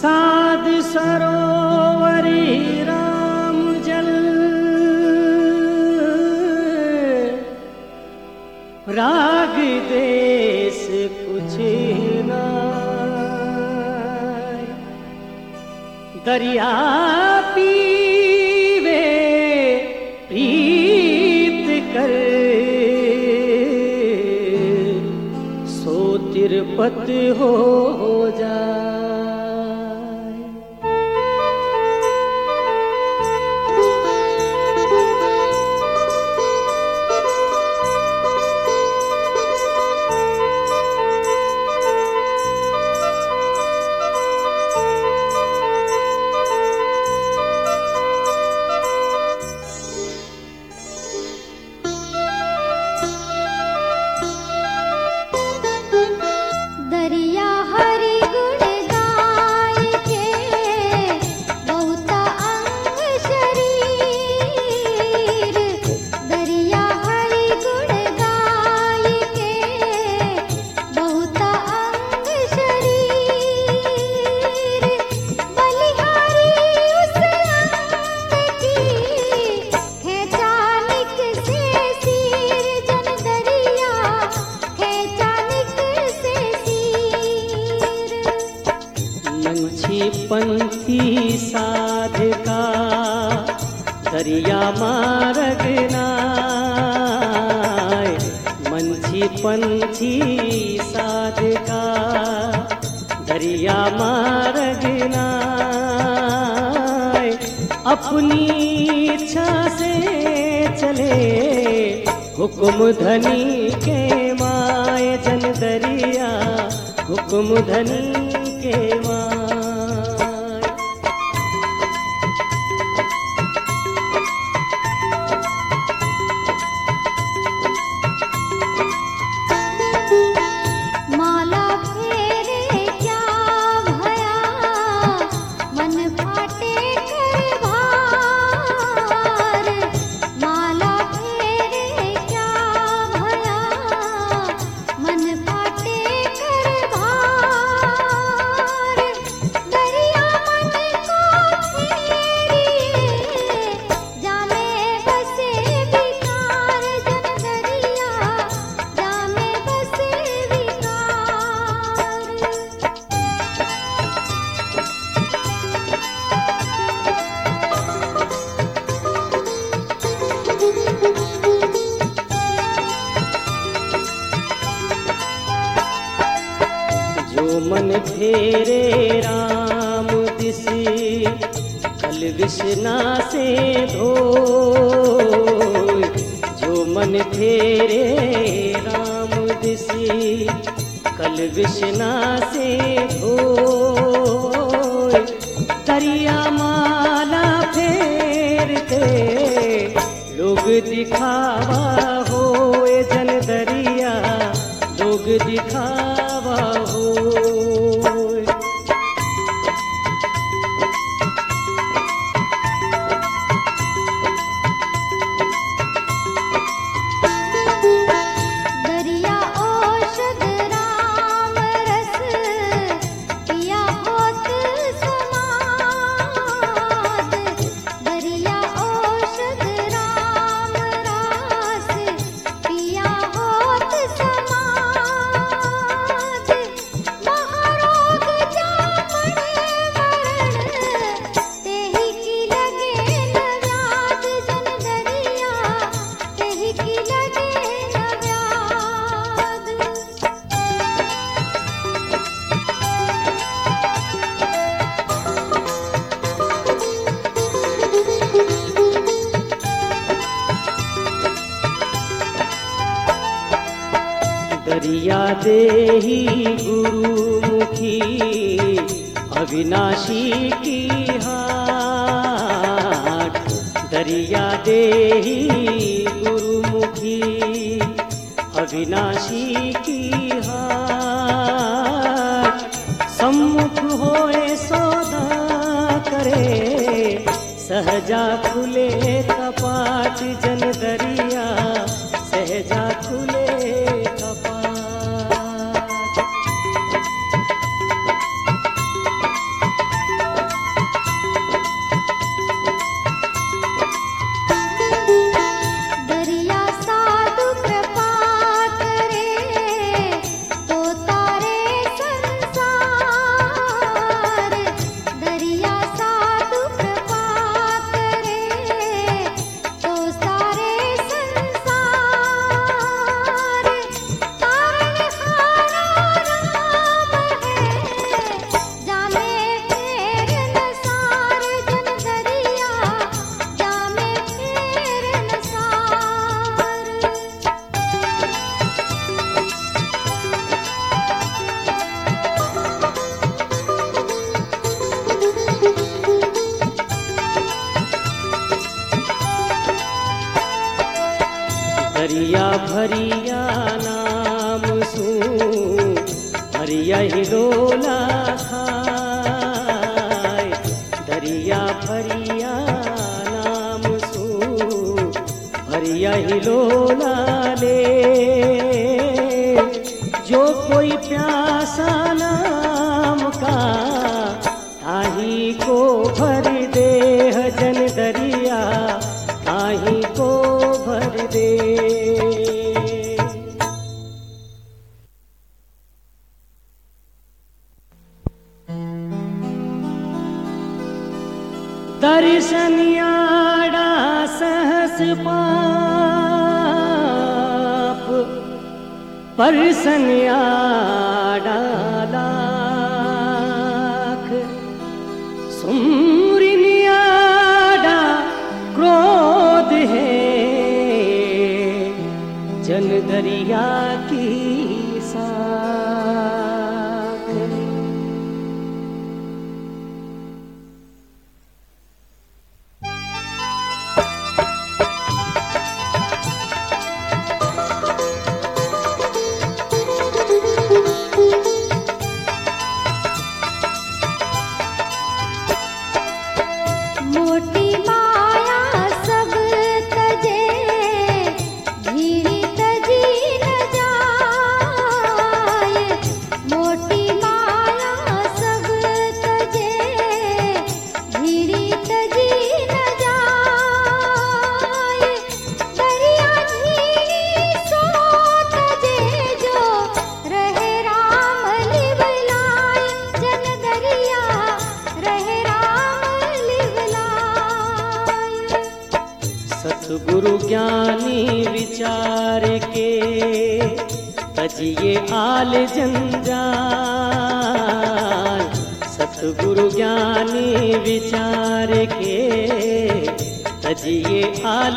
साध सरोवरी राम जल राग देश कुछ नाय। दरिया पीवे प्रीत कर सो तिरपत हो जाए। पंथी साधका दरिया मार्ग नाय। मंछी पंछी साधका दरिया मार्ग नाय। अपनी इच्छा से चले हुक्म धनी के माय। जन दरिया हुक्म धनी के माय। मन फेरे राम दिसी कल विषना से धोय। जो मन फेरे राम दिसी कल विषना से धोय। दरिया माला फेरते लोग दिखावा होए। जन दरिया लोग दिखावा हो। दरिया देही गुरुमुखी अविनाशी की हाट। दरिया देही गुरुमुखी अविनाशी की हाट। सम्मुख होए सौदा करे सहजा खुले कपाट। जन दरिया सहजा खुले कपाट। दरिया नाम सू भरिया हिलोला खाए, दरिया भरिया नाम सू भरिया हिलोला ले। जो कोई प्यासा नाम का ताही को भर दे, जन दरिया ताही को भर दे। दर्शनियाड़ा सहस पाप परसनियाड़ा लाख, सुमरिनियाड़ा क्रोध है जन दरिया की साख। मोटी माया सब तजे, झीरी तजी न जाए। मोटी माया सब तजे, झीरी तजी न जाए। दरिया झीरी सो तजे, जो रहे राम लिवलाए। जन दरिया रहे राम लिवलाए। सतगुरु ज्ञानी विचार के तजिए आल जंजाल। सतगुरु ज्ञानी विचार के तजिए आल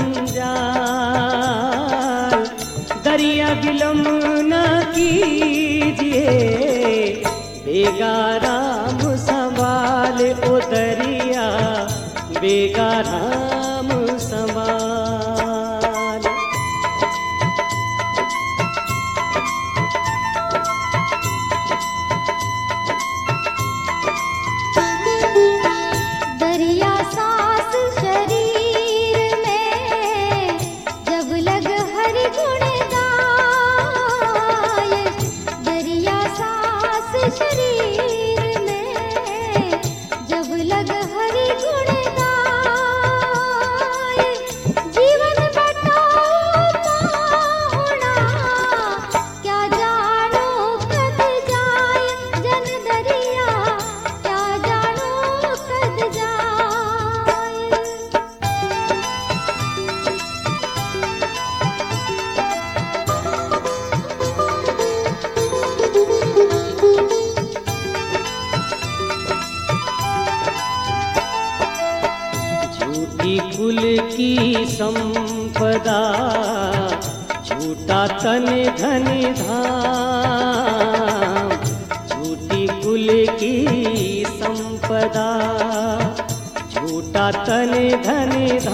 जंजाल। दरिया विलम्ब न कीजिए, बेगा राम संभाल। ओ दरिया बेगा राम संभाल। दरिया सांस शरीर में, जब लग हरि गुण गाए। दरिया सांस शरीर में, जब लग हरि गुण गाए। जीवन बटाओ पाहुणा, क्या जानो कद जाए। जन दरिया क्या जानो कद जाए। झूठी कुल की संपदा, झूठा तन धन धाम। झूठी कुल की संपदा, झूठा तन धन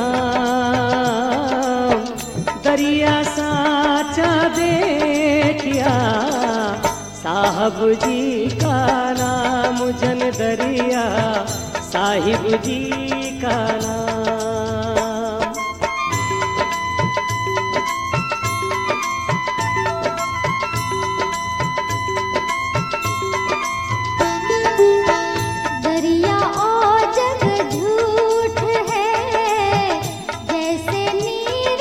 धाम। दरिया साचा देखिया साहब जी का नाम। जन दरिया साहिब जी का नाम। दरिया और जग झूठ है, जैसे नीर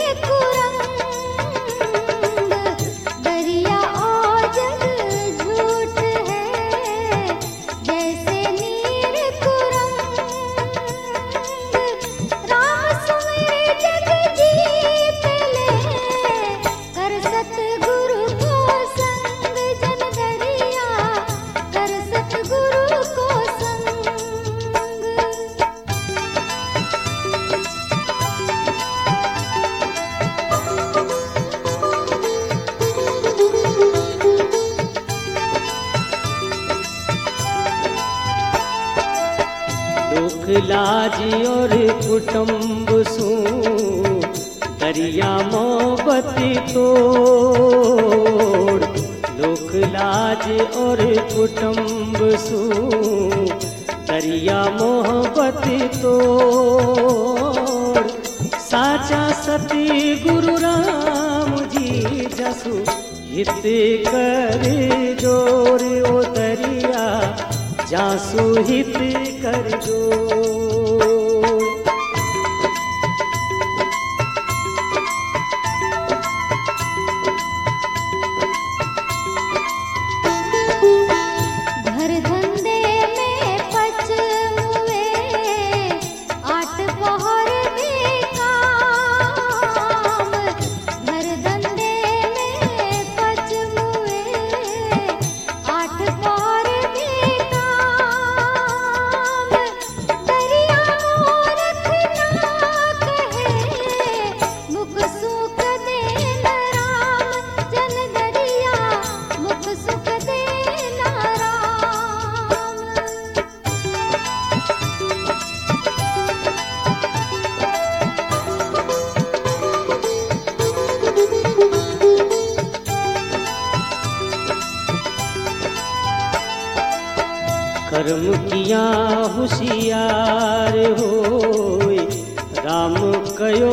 कुरंग। दरिया और जग झूठ है, जैसे नीर कुरंग। राम सुमिर जग जीत ले, कर सतगुरु को संग। जन दरिया कर सतगुरु को संग। दुख लाज और कुटुंब सू दरिया मोहब्बती तोड़ लोक लाज और कुटुंब सू दरिया मोहब्बती तोड़ साचा सती गुरु राम जी जसु हित कर जोर ओ दरिया जासु हित कर जोर। घर धंधे में पच हुए आठ पहर बेकाम, घर धंधे में पच हुए आठ पहर बेकाम। दरिया मोरख ना कहे मुख सुख देन राम, जन दरिया मुख सुख देन राम। कर्म किया होशियार होय राम कयो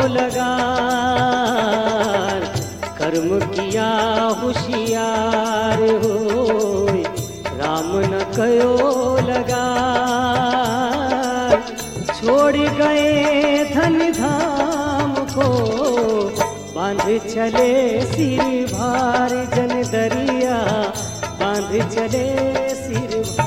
लगार। कर्म किया होशियार होय राम न कयो लगार। छोड़ गए धन धाम को बांध चले सिर भार, जन दरिया बांध चले सिर भार।